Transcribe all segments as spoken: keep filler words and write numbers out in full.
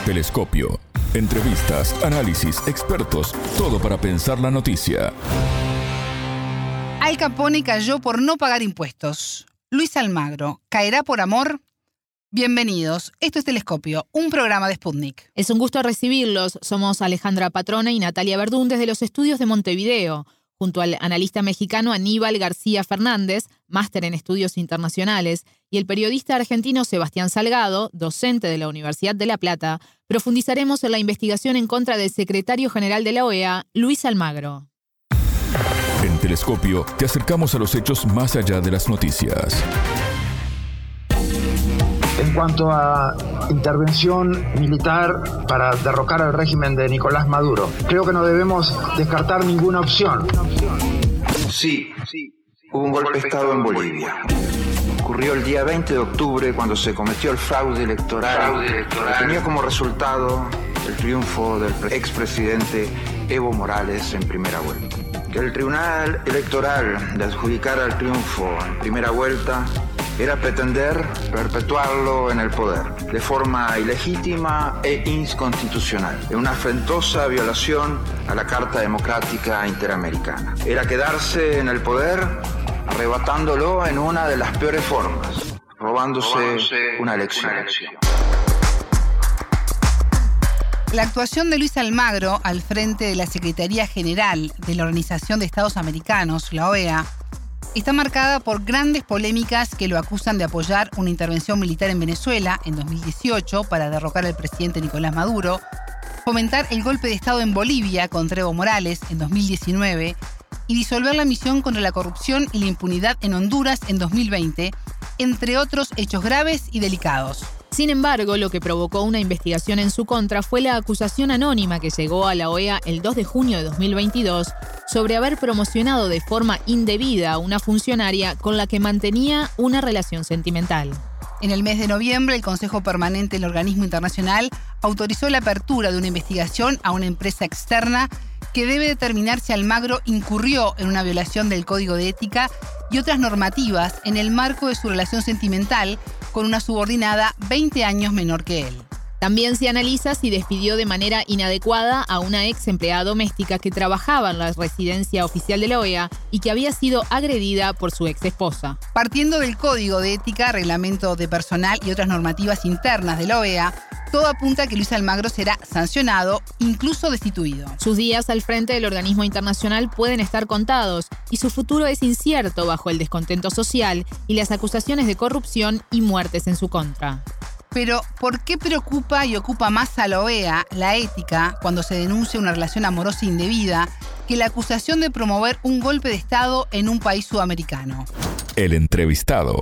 Telescopio. Entrevistas, análisis, expertos, todo para pensar la noticia. Al Capone cayó por no pagar impuestos. Luis Almagro, ¿caerá por amor? Bienvenidos, esto es Telescopio, un programa de Sputnik. Es un gusto recibirlos. Somos Alejandra Patrone y Natalia Verdún desde los estudios de Montevideo, junto al analista mexicano Aníbal García Fernández, máster en estudios internacionales, y el periodista argentino Sebastián Salgado, docente de la Universidad de La Plata. Profundizaremos en la investigación en contra del secretario general de la O E A, Luis Almagro. En Telescopio te acercamos a los hechos más allá de las noticias. En cuanto a intervención militar para derrocar al régimen de Nicolás Maduro, creo que no debemos descartar ninguna opción. Sí, hubo un golpe de Estado en Bolivia. Ocurrió el día veinte de octubre cuando se cometió el fraude electoral, fraude electoral. que tenía como resultado el triunfo del expresidente Evo Morales en primera vuelta. Que el Tribunal Electoral le adjudicara el triunfo en primera vuelta era pretender perpetuarlo en el poder de forma ilegítima e inconstitucional, en una afrentosa violación a la Carta Democrática Interamericana. Era quedarse en el poder arrebatándolo en una de las peores formas, robándose, robándose una elección. Una elección. La actuación de Luis Almagro al frente de la Secretaría General de la Organización de Estados Americanos, la O E A, está marcada por grandes polémicas que lo acusan de apoyar una intervención militar en Venezuela en dos mil dieciocho para derrocar al presidente Nicolás Maduro, fomentar el golpe de Estado en Bolivia contra Evo Morales en dos mil diecinueve y disolver la misión contra la corrupción y la impunidad en Honduras en dos mil veinte, entre otros hechos graves y delicados. Sin embargo, lo que provocó una investigación en su contra fue la acusación anónima que llegó a la O E A el dos de junio de dos mil veintidós sobre haber promocionado de forma indebida a una funcionaria con la que mantenía una relación sentimental. En el mes de noviembre, el Consejo Permanente del Organismo Internacional autorizó la apertura de una investigación a una empresa externa que debe determinar si Almagro incurrió en una violación del Código de Ética y otras normativas en el marco de su relación sentimental con una subordinada veinte años menor que él. También se analiza si despidió de manera inadecuada a una ex empleada doméstica que trabajaba en la residencia oficial de la O E A y que había sido agredida por su ex esposa. Partiendo del Código de Ética, Reglamento de Personal y otras normativas internas de la O E A, todo apunta a que Luis Almagro será sancionado, incluso destituido. Sus días al frente del organismo internacional pueden estar contados y su futuro es incierto bajo el descontento social y las acusaciones de corrupción y muertes en su contra. Pero, ¿por qué preocupa y ocupa más a la O E A la ética cuando se denuncia una relación amorosa indebida que la acusación de promover un golpe de Estado en un país sudamericano? El entrevistado.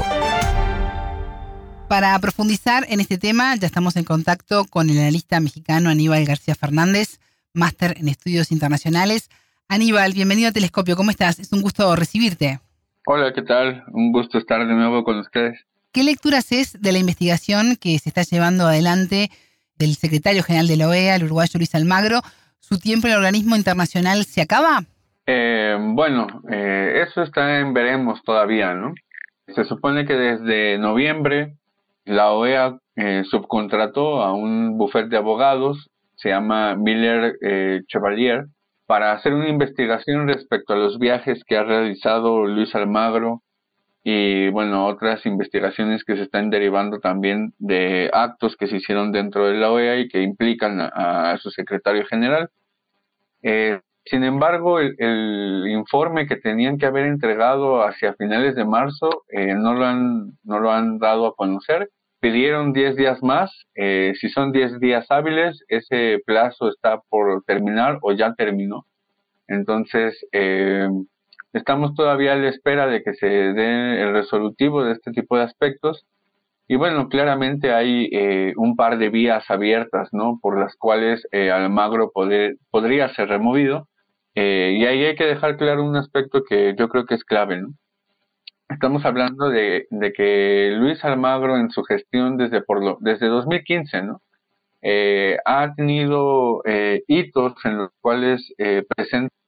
Para profundizar en este tema, ya estamos en contacto con el analista mexicano Aníbal García Fernández, máster en estudios internacionales. Aníbal, bienvenido a Telescopio. ¿Cómo estás? Es un gusto recibirte. Hola, ¿qué tal? Un gusto estar de nuevo con ustedes. ¿Qué lectura haces de la investigación que se está llevando adelante del secretario general de la O E A, el uruguayo Luis Almagro? ¿Su tiempo en el organismo internacional se acaba? Eh, bueno, eh, eso está en veremos todavía, ¿no? Se supone que desde noviembre la O E A eh, subcontrató a un bufete de abogados, se llama Miller eh, Chevalier, para hacer una investigación respecto a los viajes que ha realizado Luis Almagro y, bueno, otras investigaciones que se están derivando también de actos que se hicieron dentro de la O E A y que implican a, a su secretario general. Eh, sin embargo, el, el informe que tenían que haber entregado hacia finales de marzo eh, no lo han, no lo han dado a conocer. Pidieron diez días más. Eh, si son diez días hábiles, ese plazo está por terminar o ya terminó. Entonces, eh, estamos todavía a la espera de que se dé el resolutivo de este tipo de aspectos. Y bueno, claramente hay eh, un par de vías abiertas, ¿no?, por las cuales eh, Almagro poder, podría ser removido. Eh, y ahí hay que dejar claro un aspecto que yo creo que es clave, ¿no? Estamos hablando de, de que Luis Almagro en su gestión desde, por lo, desde dos mil quince, ¿no?, eh, ha tenido eh, hitos en los cuales eh, presenta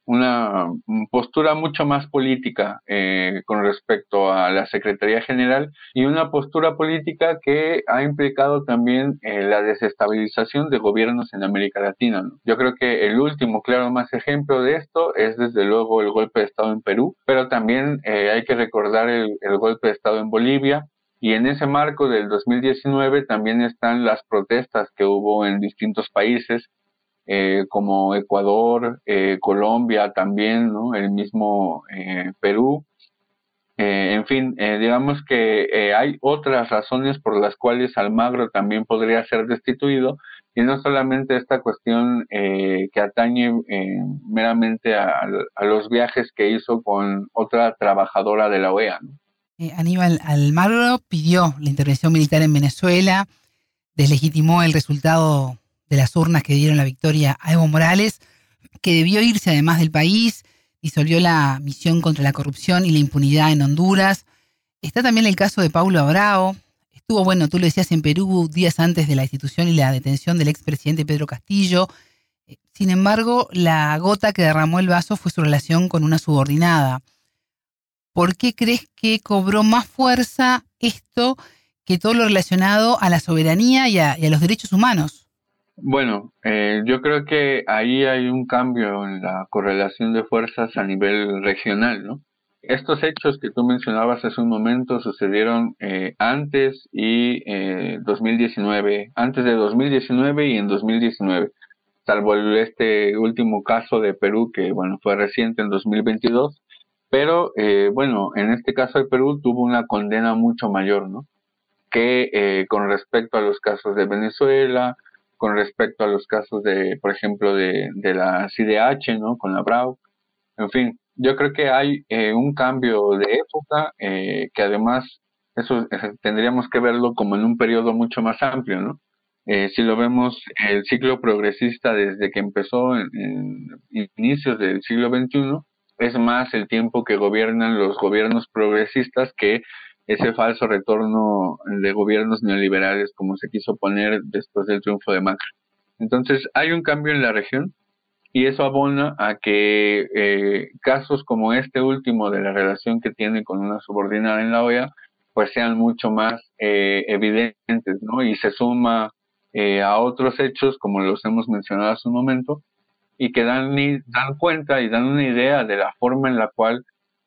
una postura mucho más política eh, con respecto a la Secretaría General y una postura política que ha implicado también eh, la desestabilización de gobiernos en América Latina, ¿no? Yo creo que el último claro más ejemplo de esto es desde luego el golpe de Estado en Perú, pero también eh, hay que recordar el, el golpe de Estado en Bolivia. Y en ese marco del dos mil diecinueve también están las protestas que hubo en distintos países, eh, como Ecuador, eh, Colombia también, ¿no? El mismo eh, Perú. Eh, en fin, eh, digamos que eh, hay otras razones por las cuales Almagro también podría ser destituido, y no solamente esta cuestión eh, que atañe eh, meramente a, a los viajes que hizo con otra trabajadora de la O E A, ¿no? Eh, Aníbal Almagro pidió la intervención militar en Venezuela, deslegitimó el resultado de las urnas que dieron la victoria a Evo Morales, que debió irse además del país, disolvió la misión contra la corrupción y la impunidad en Honduras. Está también el caso de Paulo Abrao. Estuvo, bueno, tú lo decías, en Perú días antes de la destitución y la detención del expresidente Pedro Castillo. Sin embargo, la gota que derramó el vaso fue su relación con una subordinada. ¿Por qué crees que cobró más fuerza esto que todo lo relacionado a la soberanía y a, y a los derechos humanos? Bueno, eh, yo creo que ahí hay un cambio en la correlación de fuerzas a nivel regional, ¿no? Estos hechos que tú mencionabas hace un momento sucedieron eh, antes y eh, dos mil diecinueve, antes de dos mil diecinueve y en dos mil diecinueve, salvo el, este último caso de Perú que, bueno, fue reciente en dos mil veintidós, pero, eh, bueno, en este caso de Perú tuvo una condena mucho mayor, ¿no? Que eh, con respecto a los casos de Venezuela, con respecto a los casos de, por ejemplo, de, de la C I D H, ¿no? Con la Abrao. En fin, yo creo que hay eh, un cambio de época eh, que además eso eh, tendríamos que verlo como en un periodo mucho más amplio, ¿no? Eh, si lo vemos, el ciclo progresista desde que empezó en, en inicios del siglo veintiuno, es más el tiempo que gobiernan los gobiernos progresistas que ese falso retorno de gobiernos neoliberales como se quiso poner después del triunfo de Macri. Entonces hay un cambio en la región y eso abona a que eh, casos como este último de la relación que tiene con una subordinada en la O E A pues sean mucho más eh, evidentes, ¿no? Y se suma eh, a otros hechos como los hemos mencionado hace un momento y que dan, dan cuenta y dan una idea de la forma en la cual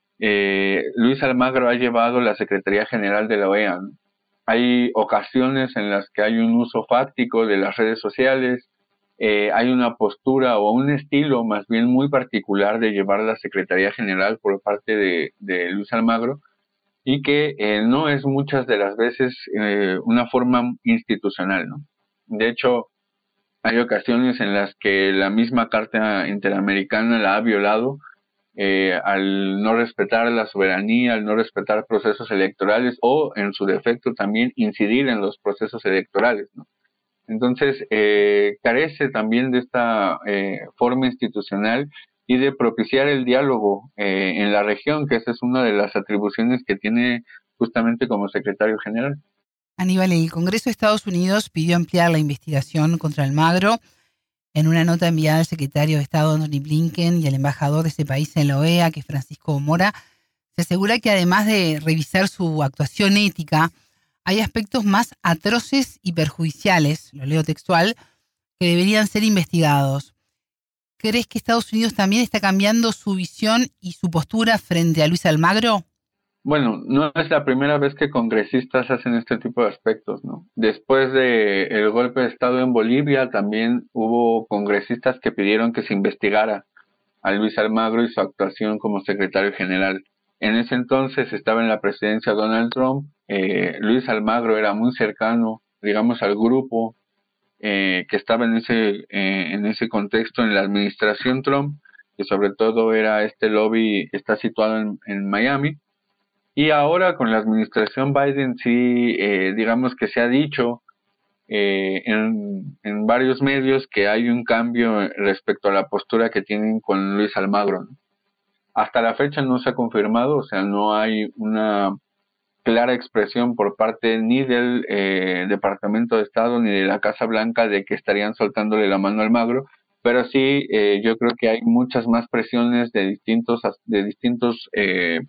Eh, Luis Almagro ha llevado la Secretaría General de la O E A, ¿no? Hay ocasiones en las que hay un uso fáctico de las redes sociales, eh, hay una postura o un estilo más bien muy particular de llevar la Secretaría General por parte de, de Luis Almagro y que eh, no es muchas de las veces eh, una forma institucional, ¿no? De hecho, hay ocasiones en las que la misma Carta Interamericana la ha violado, Eh, al no respetar la soberanía, al no respetar procesos electorales o, en su defecto, también incidir en los procesos electorales, ¿no? Entonces, eh, carece también de esta eh, forma institucional y de propiciar el diálogo eh, en la región, que esa es una de las atribuciones que tiene justamente como secretario general. Aníbal, el Congreso de Estados Unidos pidió ampliar la investigación contra Almagro. En una nota enviada al secretario de Estado Antony Blinken y al embajador de ese país en la O E A, que es Francisco Mora, se asegura que además de revisar su actuación ética, hay aspectos más atroces y perjudiciales, lo leo textual, que deberían ser investigados. ¿Crees que Estados Unidos también está cambiando su visión y su postura frente a Luis Almagro? Bueno, no es la primera vez que congresistas hacen este tipo de aspectos, ¿no? Después de el golpe de Estado en Bolivia, también hubo congresistas que pidieron que se investigara a Luis Almagro y su actuación como secretario general. En ese entonces estaba en la presidencia Donald Trump. Eh, Luis Almagro era muy cercano, digamos, al grupo eh, que estaba en ese eh, en ese contexto en la administración Trump, que sobre todo era este lobby, está situado en, en Miami. Y ahora con la administración Biden sí, eh, digamos que se ha dicho eh, en, en varios medios que hay un cambio respecto a la postura que tienen con Luis Almagro, ¿no? Hasta la fecha no se ha confirmado, o sea, no hay una clara expresión por parte ni del eh, Departamento de Estado ni de la Casa Blanca de que estarían soltándole la mano a Almagro, pero sí eh, yo creo que hay muchas más presiones de distintos, de distintos eh,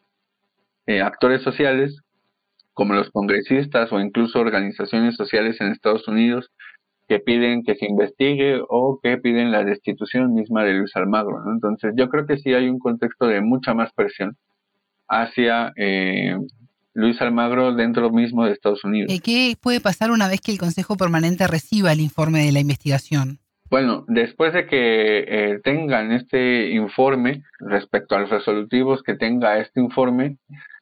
eh, actores sociales, como los congresistas o incluso organizaciones sociales en Estados Unidos, que piden que se investigue o que piden la destitución misma de Luis Almagro, ¿no? Entonces yo creo que sí hay un contexto de mucha más presión hacia eh, Luis Almagro dentro mismo de Estados Unidos. ¿Qué puede pasar una vez que el Consejo Permanente reciba el informe de la investigación? Bueno, después de que eh, tengan este informe, respecto a los resolutivos que tenga este informe,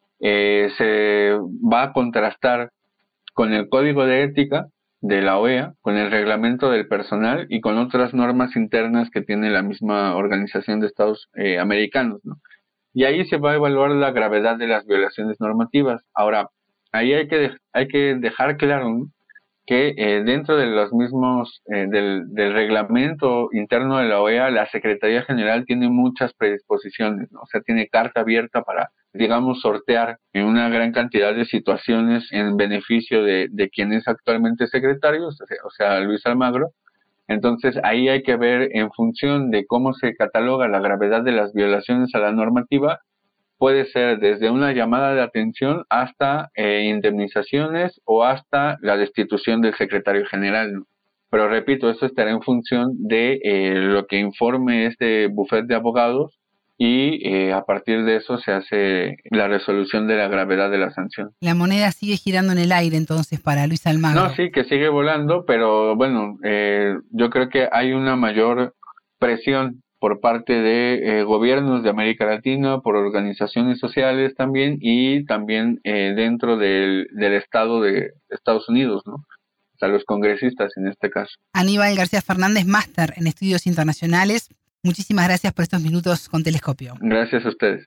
eh, se va a contrastar con el Código de Ética de la O E A, con el reglamento del personal y con otras normas internas que tiene la misma Organización de Estados eh, Americanos, ¿no? Y ahí se va a evaluar la gravedad de las violaciones normativas. Ahora, ahí hay que, de, hay que dejar claro, ¿no?, que eh, dentro de los mismos, eh, del, del reglamento interno de la O E A, la Secretaría General tiene muchas predisposiciones, ¿no? O sea, tiene carta abierta para, digamos, sortear en una gran cantidad de situaciones en beneficio de, de quien es actualmente secretario, o sea, o sea, Luis Almagro. Entonces, ahí hay que ver en función de cómo se cataloga la gravedad de las violaciones a la normativa. Puede ser desde una llamada de atención hasta eh, indemnizaciones o hasta la destitución del secretario general, ¿no? Pero repito, eso estará en función de eh, lo que informe este bufete de abogados y eh, a partir de eso se hace la resolución de la gravedad de la sanción. La moneda sigue girando en el aire entonces para Luis Almagro. No, sí, que sigue volando, pero bueno, eh, yo creo que hay una mayor presión por parte de eh, gobiernos de América Latina, por organizaciones sociales también, y también eh, dentro del, del Estado de Estados Unidos, ¿no? O sea, los congresistas en este caso. Aníbal García Fernández, máster en Estudios Internacionales. Muchísimas gracias por estos minutos con Telescopio. Gracias a ustedes.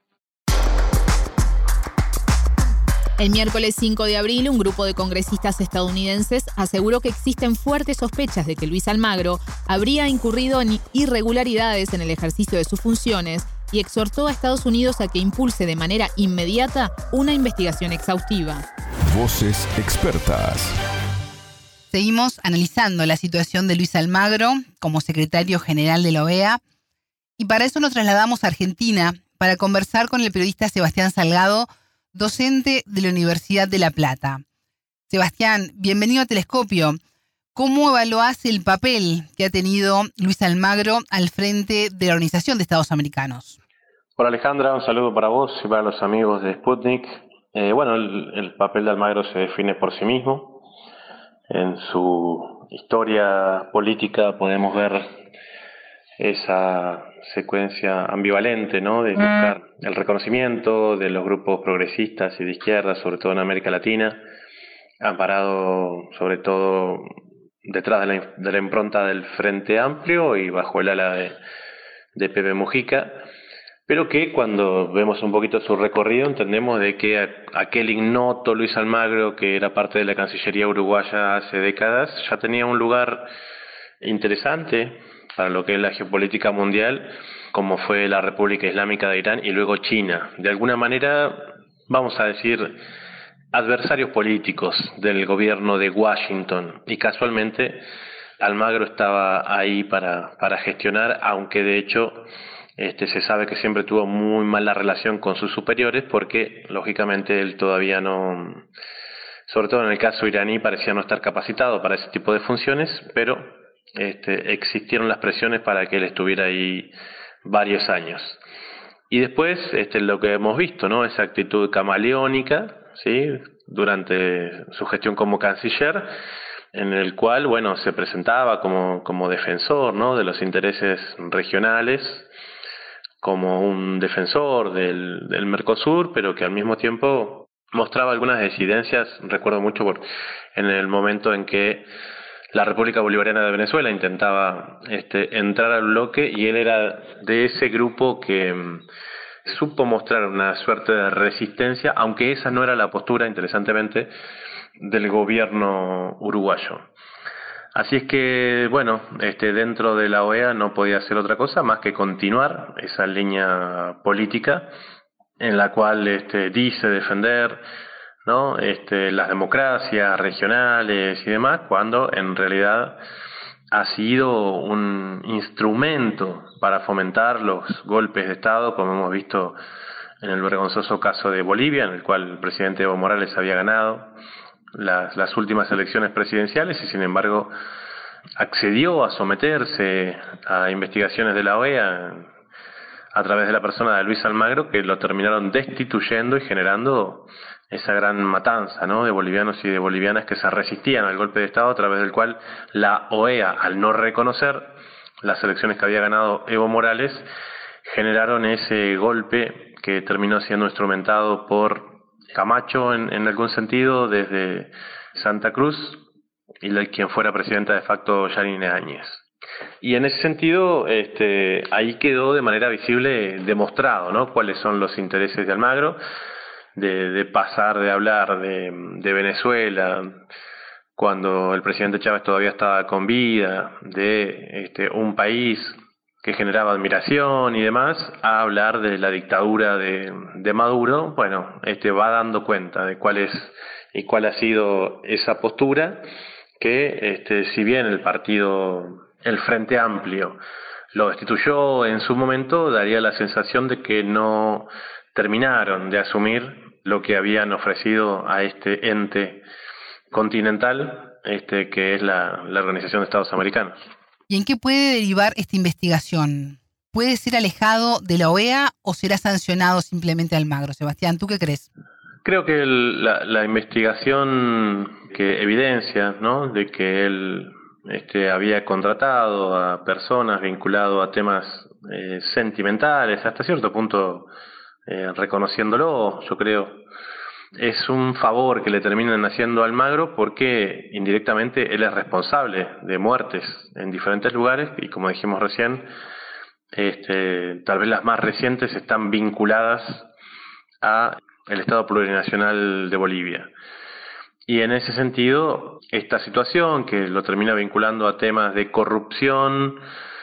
El miércoles cinco de abril, un grupo de congresistas estadounidenses aseguró que existen fuertes sospechas de que Luis Almagro habría incurrido en irregularidades en el ejercicio de sus funciones y exhortó a Estados Unidos a que impulse de manera inmediata una investigación exhaustiva. Voces expertas. Seguimos analizando la situación de Luis Almagro como secretario general de la O E A y para eso nos trasladamos a Argentina para conversar con el periodista Sebastián Salgado, docente de la Universidad de La Plata. Sebastián, bienvenido a Telescopio. ¿Cómo evaluás el papel que ha tenido Luis Almagro al frente de la Organización de Estados Americanos? Hola Alejandra, un saludo para vos y para los amigos de Sputnik. Eh, bueno, el, el papel de Almagro se define por sí mismo. En su historia política podemos ver esa secuencia ambivalente, ¿no?, de buscar el reconocimiento de los grupos progresistas y de izquierda, sobre todo en América Latina, amparado sobre todo detrás de la, de la impronta del Frente Amplio y bajo el ala de, de Pepe Mujica, pero que cuando vemos un poquito su recorrido entendemos de que aquel ignoto Luis Almagro, que era parte de la Cancillería uruguaya hace décadas, ya tenía un lugar interesante para lo que es la geopolítica mundial, como fue la República Islámica de Irán y luego China. De alguna manera, vamos a decir, adversarios políticos del gobierno de Washington. Y casualmente, Almagro estaba ahí para, para gestionar, aunque de hecho este, se sabe que siempre tuvo muy mala relación con sus superiores, porque lógicamente él todavía no, sobre todo en el caso iraní, parecía no estar capacitado para ese tipo de funciones, pero Este, existieron las presiones para que él estuviera ahí varios años. Y después este, lo que hemos visto, ¿no?, esa actitud camaleónica, ¿sí?, durante su gestión como canciller, en el cual, bueno, se presentaba como, como defensor, ¿no?, de los intereses regionales, como un defensor del, del Mercosur, pero que al mismo tiempo mostraba algunas disidencias. Recuerdo mucho por, en el momento en que la República Bolivariana de Venezuela intentaba este, entrar al bloque, y él era de ese grupo que um, supo mostrar una suerte de resistencia, aunque esa no era la postura, interesantemente, del gobierno uruguayo. Así es que, bueno, este, dentro de la O E A no podía hacer otra cosa más que continuar esa línea política en la cual este, dice defender, ¿no?, este, las democracias regionales y demás, cuando en realidad ha sido un instrumento para fomentar los golpes de Estado, como hemos visto en el vergonzoso caso de Bolivia, en el cual el presidente Evo Morales había ganado las, las últimas elecciones presidenciales y sin embargo accedió a someterse a investigaciones de la O E A a través de la persona de Luis Almagro, que lo terminaron destituyendo y generando esa gran matanza, ¿no?, de bolivianos y de bolivianas que se resistían al golpe de Estado, a través del cual la O E A, al no reconocer las elecciones que había ganado Evo Morales, generaron ese golpe que terminó siendo instrumentado por Camacho en, en algún sentido desde Santa Cruz y la, quien fuera presidenta de facto, Yanine Áñez. Y en ese sentido, este, ahí quedó de manera visible demostrado, ¿no?, cuáles son los intereses de Almagro, de, de pasar de hablar de, de Venezuela cuando el presidente Chávez todavía estaba con vida, de este, un país que generaba admiración y demás, a hablar de la dictadura de, de Maduro. Bueno, este va dando cuenta de cuál es y cuál ha sido esa postura, que este, si bien el partido, el Frente Amplio, lo destituyó en su momento, daría la sensación de que no terminaron de asumir lo que habían ofrecido a este ente continental, este que es la, la Organización de Estados Americanos. ¿Y en qué puede derivar esta investigación? ¿Puede ser alejado de la O E A o será sancionado simplemente Almagro? Sebastián, ¿tú qué crees? Creo que el, la, la investigación que evidencia, ¿no?, de que él este, había contratado a personas vinculadas a temas eh, sentimentales, hasta cierto punto eh, reconociéndolo, yo creo, es un favor que le terminan haciendo a Almagro, porque indirectamente él es responsable de muertes en diferentes lugares y, como dijimos recién, este, tal vez las más recientes están vinculadas a el Estado Plurinacional de Bolivia. Y en ese sentido, esta situación que lo termina vinculando a temas de corrupción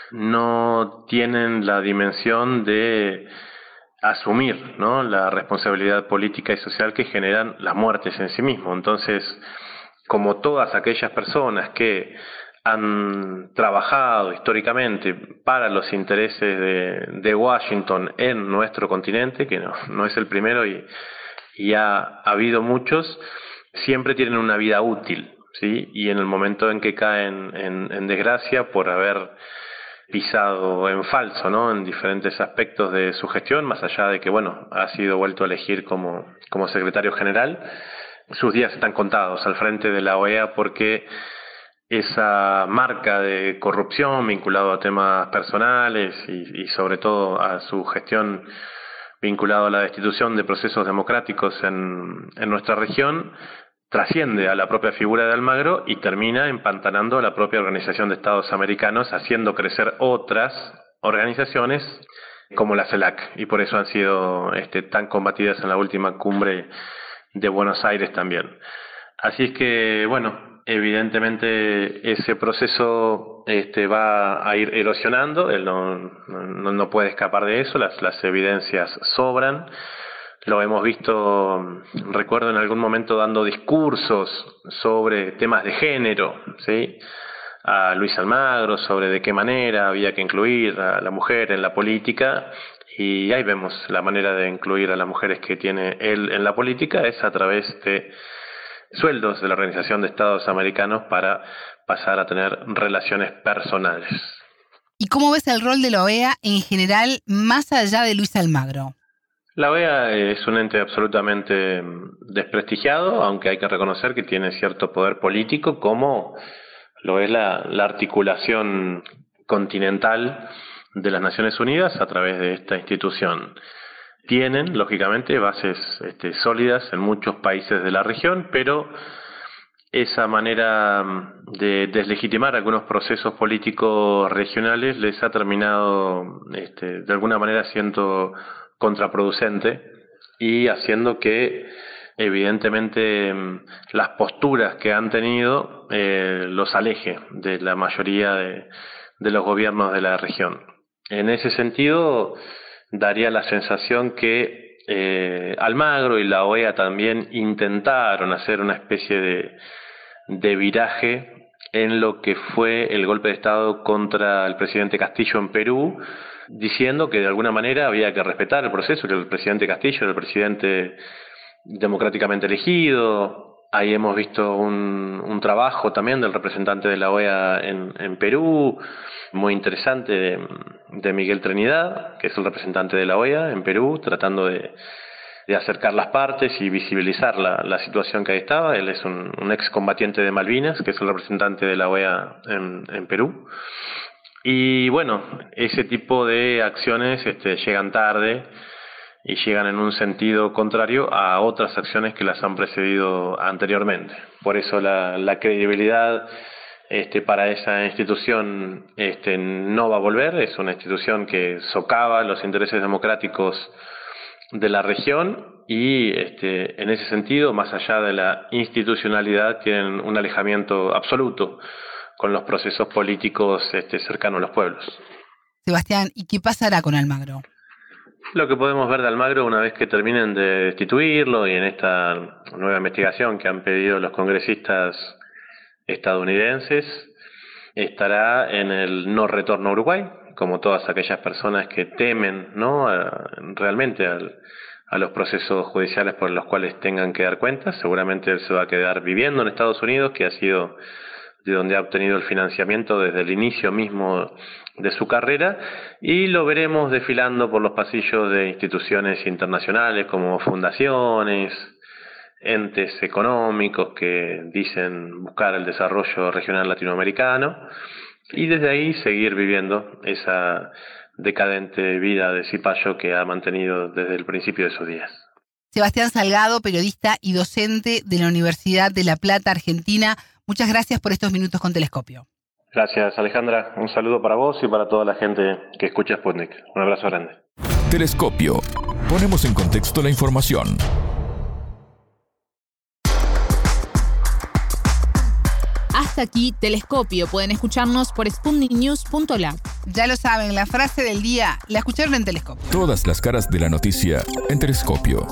no tienen la dimensión de asumir, ¿no?, la responsabilidad política y social que generan las muertes en sí mismo. Entonces, como todas aquellas personas que han trabajado históricamente para los intereses de, de Washington en nuestro continente, que no, no es el primero y, y ha, ha habido muchos, siempre tienen una vida útil, ¿sí? Y en el momento en que caen en, en desgracia por haber pisado en falso, ¿no?, en diferentes aspectos de su gestión, más allá de que, bueno, ha sido vuelto a elegir como, como secretario general, sus días están contados al frente de la O E A, porque esa marca de corrupción vinculado a temas personales y, y sobre todo a su gestión vinculado a la destitución de procesos democráticos en, en nuestra región, trasciende a la propia figura de Almagro y termina empantanando a la propia Organización de Estados Americanos, haciendo crecer otras organizaciones como la CELAC, y por eso han sido este, tan combatidas en la última cumbre de Buenos Aires también. Así es que, bueno, evidentemente ese proceso este, va a ir erosionando, él no, no, no puede escapar de eso, las, las evidencias sobran. Lo hemos visto, recuerdo en algún momento dando discursos sobre temas de género, ¿sí?, a Luis Almagro, sobre de qué manera había que incluir a la mujer en la política, y ahí vemos la manera de incluir a las mujeres que tiene él en la política es a través de sueldos de la Organización de Estados Americanos para pasar a tener relaciones personales. ¿Y cómo ves el rol de la O E A en general más allá de Luis Almagro? La O E A es un ente absolutamente desprestigiado, aunque hay que reconocer que tiene cierto poder político, como lo es la, la articulación continental de las Naciones Unidas a través de esta institución. Tienen, lógicamente, bases este, sólidas en muchos países de la región, pero esa manera de deslegitimar algunos procesos políticos regionales les ha terminado este, de alguna manera siendo contraproducente y haciendo que evidentemente las posturas que han tenido eh, los aleje de la mayoría de, de los gobiernos de la región. En ese sentido, daría la sensación que eh, Almagro y la O E A también intentaron hacer una especie de, de viraje en lo que fue el golpe de Estado contra el presidente Castillo en Perú, diciendo que de alguna manera había que respetar el proceso, que el presidente Castillo era el presidente democráticamente elegido. Ahí hemos visto un, un trabajo también del representante de la O E A en, en Perú, muy interesante, de, de Miguel Trinidad, que es el representante de la O E A en Perú, tratando de, de acercar las partes y visibilizar la, la situación que ahí estaba. Él es un, un excombatiente de Malvinas, que es el representante de la O E A en, en Perú. Y bueno, ese tipo de acciones este, llegan tarde y llegan en un sentido contrario a otras acciones que las han precedido anteriormente. Por eso la, la credibilidad este, para esa institución este, no va a volver. Es una institución que socava los intereses democráticos de la región y este, en ese sentido, más allá de la institucionalidad, tienen un alejamiento absoluto con los procesos políticos este, cercanos a los pueblos. Sebastián, ¿y qué pasará con Almagro? Lo que podemos ver de Almagro una vez que terminen de destituirlo y en esta nueva investigación que han pedido los congresistas estadounidenses, estará en el no retorno a Uruguay, como todas aquellas personas que temen, ¿no?, a, realmente al, a los procesos judiciales por los cuales tengan que dar cuenta. Seguramente él se va a quedar viviendo en Estados Unidos, que ha sido de donde ha obtenido el financiamiento desde el inicio mismo de su carrera, y lo veremos desfilando por los pasillos de instituciones internacionales como fundaciones, entes económicos que dicen buscar el desarrollo regional latinoamericano, y desde ahí seguir viviendo esa decadente vida de cipayo que ha mantenido desde el principio de sus días. Sebastián Salgado, periodista y docente de la Universidad de La Plata, Argentina, muchas gracias por estos minutos con Telescopio. Gracias, Alejandra. Un saludo para vos y para toda la gente que escucha Sputnik. Un abrazo grande. Telescopio. Ponemos en contexto la información. Hasta aquí Telescopio. Pueden escucharnos por sputnik news punto lab. Ya lo saben, la frase del día la escucharon en Telescopio. Todas las caras de la noticia en Telescopio.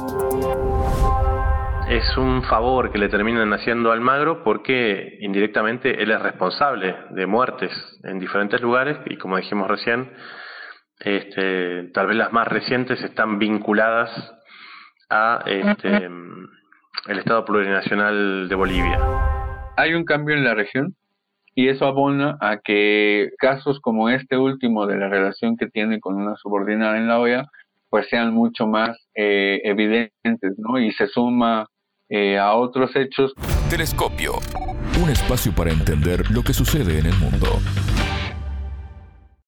Es un favor que le terminan haciendo a Almagro porque indirectamente él es responsable de muertes en diferentes lugares y, como dijimos recién, este, tal vez las más recientes están vinculadas a este, el Estado Plurinacional de Bolivia. Hay un cambio en la región y eso abona a que casos como este último de la relación que tiene con una subordinada en la O E A pues sean mucho más eh, evidentes, ¿no? Y se suma Eh, a otros hechos. Telescopio, un espacio para entender lo que sucede en el mundo.